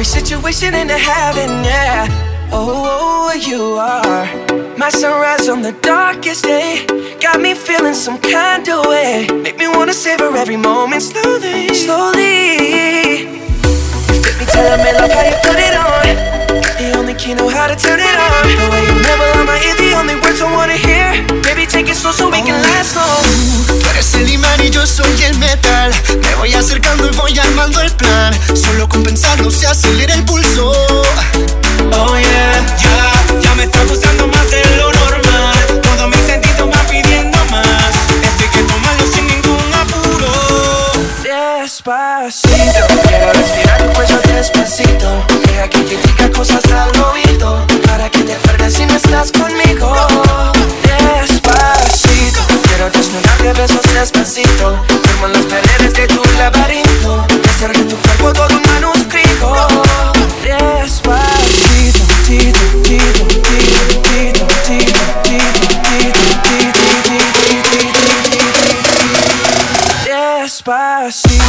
every situation into heaven, yeah. Oh, you are my sunrise on the darkest day. Got me feeling some kind of way. Make me wanna savor every moment slowly, slowly. Let me tell me love how you put it on. The only key know how to turn it on. The way you never lie my ear, the only words I wanna hear. Baby, take it slow so we can last long. Tú eres el imán y yo soy el metal. Me voy acercando y voy armando el plan. Solo con pensarlo se acelera el pulso. Oh yeah, ya me está gustando más de lo normal. Todos mis sentidos van pidiendo más. Esto hay que tomarlo sin ningún apuro. Despacito, quiero respirar tu cuello despacito. Deja que te diga cosas al oído, para que te pierdas si no estás conmigo. Despacito, quiero desnudarte a besos despacito. Firmo en las paredes de tu laberinto, hacer de tu cuerpo todo un manuscrito. Despacito, tito, tito, tito, tito, tito, tito, tito, despacito.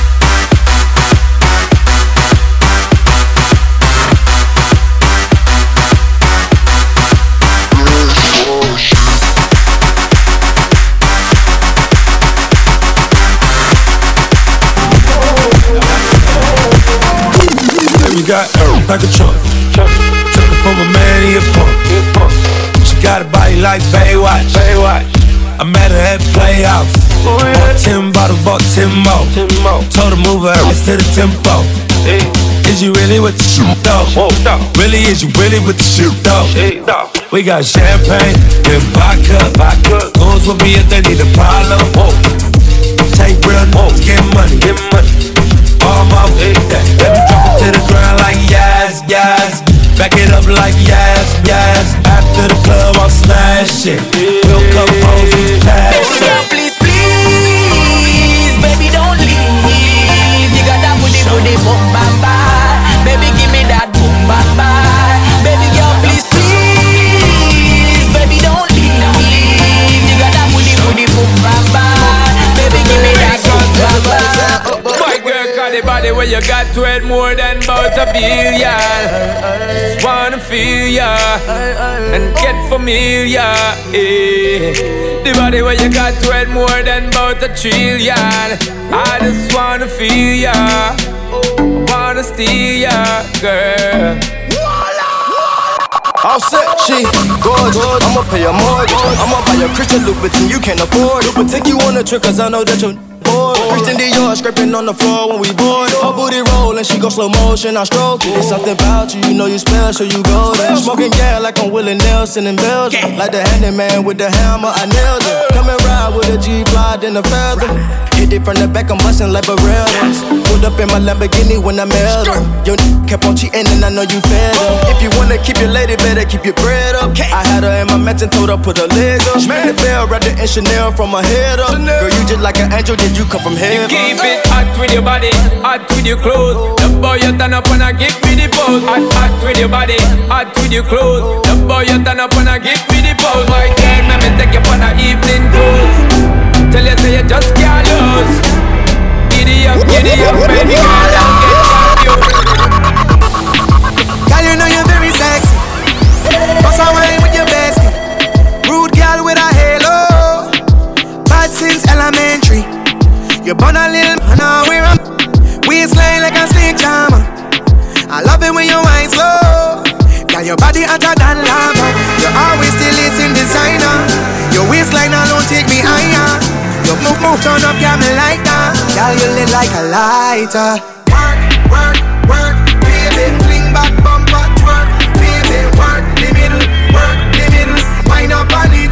We got like a trunk. Took it from a man, he a punk. She got a body like Baywatch. I met her at Playhouse. Bought 10 bottles, bought 10 more. Told her move her ass to the tempo. Is you really with the shoot though? Really, is you really with the shoot though? We got champagne and vodka. Goons with me if they need a problem. Take real niggas, get money. All my that. Let me drop it to the ground like yes. Back it up like yes. After the club, I'll smash it. We'll come home and pass it. Baby girl, please, baby, don't leave. You got that booty, boom, bam, bam. Baby, give me that boom, bam, bam. Baby girl, please, baby, don't leave. You got that booty, boom, bam, bam. Baby, give me that boom, bam, bam. Boy, girl, call the body where you got to it more than about a billion. Just wanna feel ya and get familiar. The body where you got to it more than about a trillion. I just wanna feel ya, wanna steal ya, girl. All set, she gorgeous. I'ma pay a mortgage. I'ma buy a Christian Louboutin you can't afford. But take you on a trip cause I know that you're bored. Christian Dior scraping on the floor when we bored. Her booty rollin', she go slow motion, I stroke it. It's something about you, you know you special, you go there. Smoking gas like I'm Willie Nelson in Belgium. Like the handyman with the hammer, I nailed it. Come and ride with a G-Fly, then a feather. Hit it from the back, I'm bustin' like Barreras. Pulled up in my Lamborghini when I met her. Your kept on cheating and I know you fed her. If you wanna keep your lady, better keep your bread up. I had her in my mansion, told her put her leg up. Man, the bell wrapped in Chanel from her head up. Girl, you just like an angel, did you come from heaven? You keep it hot with your body, hot with your clothes. The boy you turn up and I give me the pose. Hot with your body, hot with your clothes. The boy you turn up and I give me the pose. My girl, let me take you on a evening cruise. Tell you say you just can't lose. Giddy up, baby girl, I'll get you. Girl, you know you're very sexy. Bust a wine with your bestie. Rude girl with a halo. Bad since elementary. You burn a little man, now we're a waistline like a snake charmer. I love it when you wine slow. Girl, your body hotter than lava. You always still listen designer. Your waistline alone take me higher. Your move, turn up, got me like that. Girl, you lit like a lighter. Work, baby, fling back, bumper, twerk, baby, work the middle, wind up on it,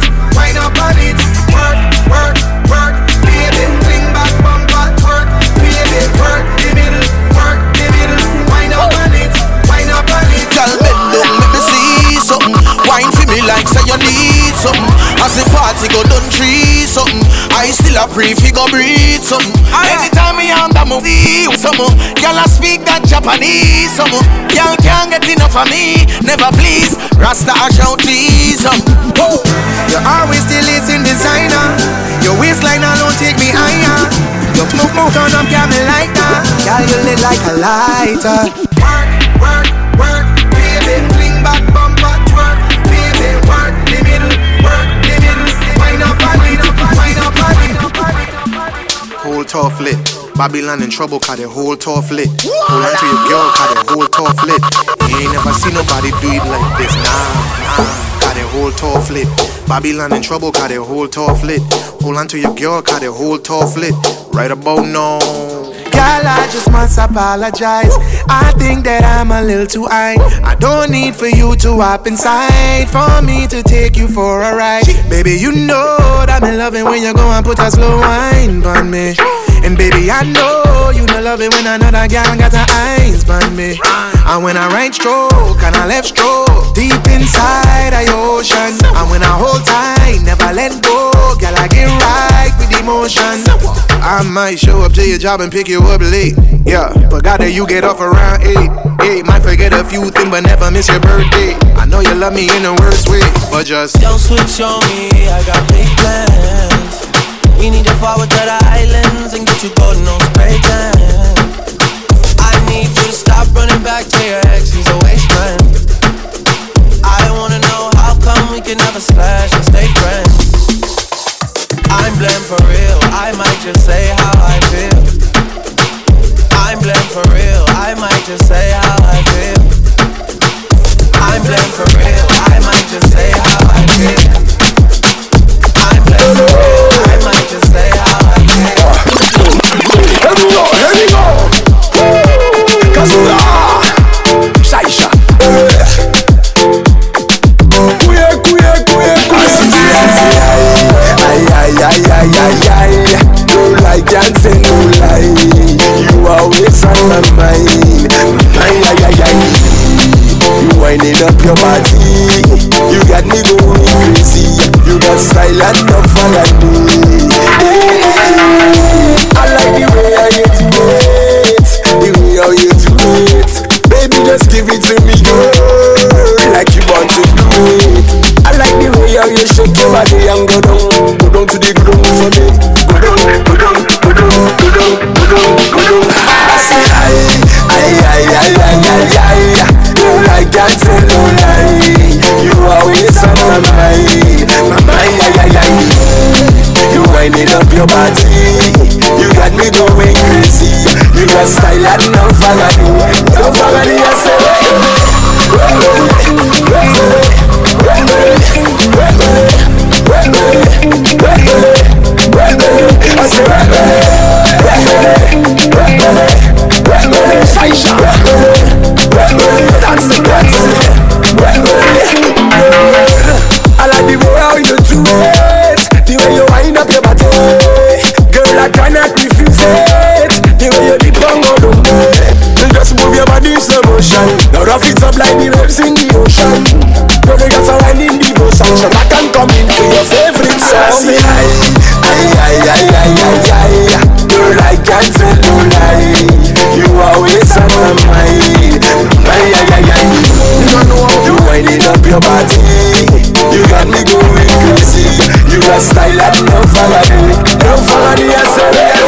work, baby, fling back, bumper, twerk, baby, work the middle, wind up on it, Girl, bend down, let me see something. Wine for me like say you need something. As the party go done tree something. I still a pre-figure breathe something. Anytime me on that movie something. Girl I speak that Japanese something. Girl can't get enough of me. Never please. Rasta I shout cheese something. You always still listen designer. Your waistline alone take me higher. Your move, turn up, got me like that. Girl, you lit like a lighter. Work, baby, fling back bumper, twerk, baby, work the middle, wind up. Whole tough lit, Babylon in trouble, cause the whole tough lit. Hold on to your girl, cause the whole tough lit. You ain't never seen nobody do it like this, nah. Cause the whole tough lit. Babylon in trouble, cause the whole tough lit. Hold on to your girl, cause the whole tough lit. Right about now. Girl, I just must apologize. I think that I'm a little too high. I don't need for you to hop inside for me to take you for a ride. Baby, you know that I'm loving when you go and put a slow wine on me. And baby, I know you don't love it when another girl got her eyes on me. And when I right stroke and I left stroke, deep inside of your ocean. And when I hold tight, never let go, girl, I get right with emotion. I might show up to your job and pick you up late. Yeah, forgot that you get off around 8. Might forget a few things, but never miss your birthday. I know you love me in the worst way, but just don't switch on me, I got big plans. We need to forward to the islands and get you golden on spray tan. I need you to stop running back to your ex, he's a waste man. I wanna know how come we can never slash and stay friends. I'm blamed for real, I might just say how I feel. I'm blamed for real, I might just say how I feel. I'm blamed for real, I might just say how I feel. I'm blamed for real, I might just say how I feel. Here we go. Kazura Shaisha no lie, can't say no lie. You always on my mind. You winding up your body, you got me going crazy. You got style and no me. I like the way I get to it, the way how you do it. Baby, just give it to me, girl, like you want to do it. I like the way how you shake your body and go down to the ground for me. Go down. I say I like that, say no lie. You always on my mind. You winding up your body, you got me going crazy. You got style and no fagadi, I say. I like the way how you do it, the way you wind up your body. Girl, I cannot refuse it, the way you dip on go down. Just move your body in slow motion. Now rough it up like the waves in the ocean. Girl, you got a wine in devotion, so I can come into your favorite song. Girl, I can't tell no lie. You always on my mind. You winding up your body, you got me going crazy. You got style and no fagadi, I say.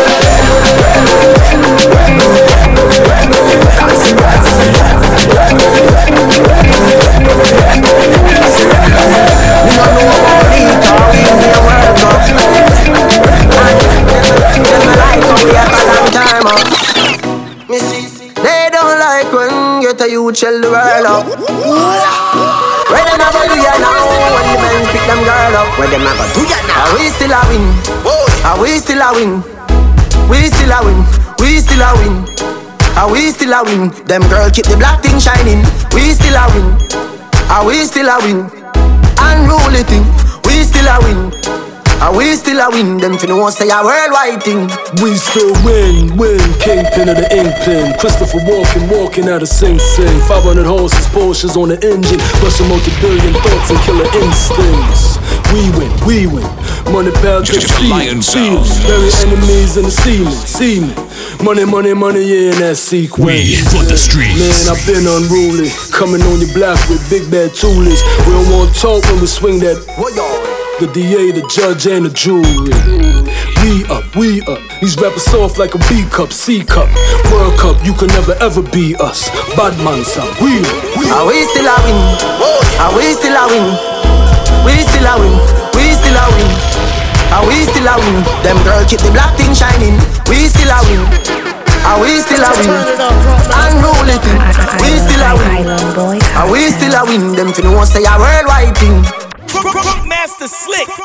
They don't like when you tell you chill the world up. Where them a go do ya now? When the men pick them girl up, where them a go do ya now? Are we still a win? Are we still a win? We still a win. We still a win. Are we still a win? Them girl keep the black thing shining. We still a win. Are we still a win? Unruly thing. We still a win. Are we still a win? Them finna want say a worldwide thing. We still win. Kingpin of the Inkpin. Christopher walking out of Sing Sing. 500 horses, Porsches on the engine. Bustin' multi-billion thoughts and killer instincts. We win. Money, power, trick, feeling. Bury enemies in the semen. Money, yeah, in that sequence. We for the streets. Man, I've been unruly. Coming on your block with big bad toolies. We don't want talk when we swing that. The DA, the judge, and the jury. We up. These rappers soft like a B cup, C cup. World Cup, you can never ever beat us. Bad man sound, we still a win. We still a win. We still a win. We still a win. We still a win. Them girl keep the black thing shining. We still a win. We still a win. Unruly thing. We still a win. We still a win. Them finna want say a worldwide thing. Master Slick.